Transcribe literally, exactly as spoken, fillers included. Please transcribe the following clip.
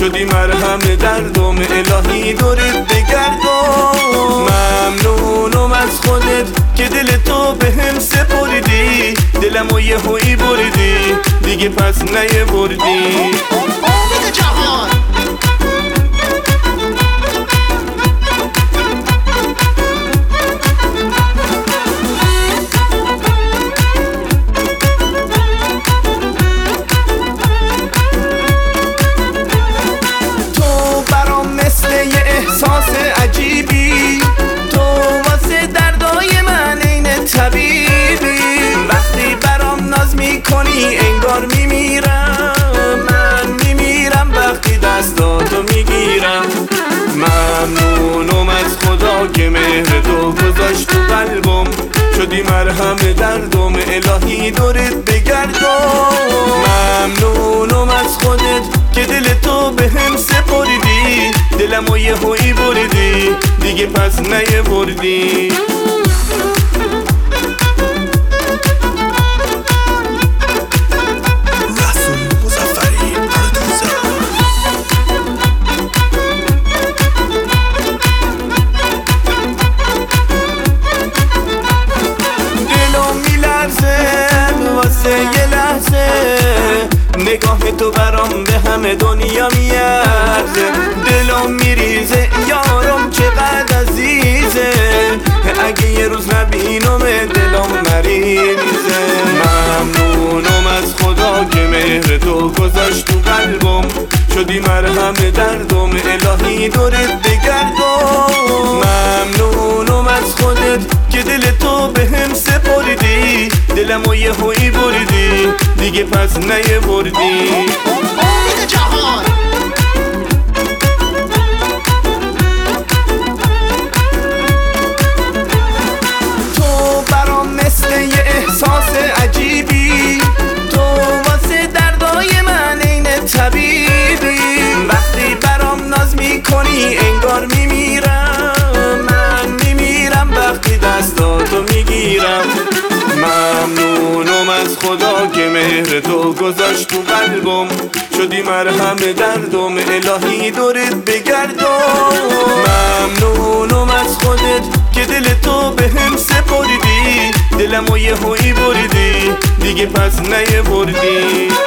شدی مرهم دردم، الهی دورت بگردم. ممنونم از خودت که دل تو به هم سپردی، دلمو یه هویی بردی دیگه پس نیه بردی. امید جهان احساس عجیبی، تو واسه دردای من این طبیبی. وقتی برام ناز میکنی انگار میمیرم، من میمیرم وقتی دستاتو میگیرم. ممنونم از خدا که مهر تو گذاشت تو قلبم، شدی مرهم دردم، الهی دورت بگردم. ممنونم از خودت که دل تو به هم سپردی، دلمو یه هویی بردی دیگه پس نیه بردی. دلم میلرزه واسه یه لحظه، نگاه تو برام به همه دنیا میارزه. دلم میریزه یارم چقدر عزیزه، اگه یه روز نبینم دلم مریضه. ممنونم از خدا که مهر تو گذاشت تو قلبم، شدی مرهم دردم، الهی دورت بگردم. ممنونم از خودت که دل تو به هم سپردی، دلمو یه هویی بردی دیگه پس نیه بردی. امید جهان تو برام مثل یه احساس عجیبی، تو واسه دردای من این طبیبی. وقتی برام ناز میکنی انگار میمیرم، من میمیرم وقتی دستاتو میگیرم. ممنونم از خدا که مهر تو گذاشت تو قلبم، شدی مرهم دردم، الهی دورت بگردم. ممنونم از خودت که دل تو به هم سپردی، دلمو یه هویی بردی دیگه پس نیه بردی.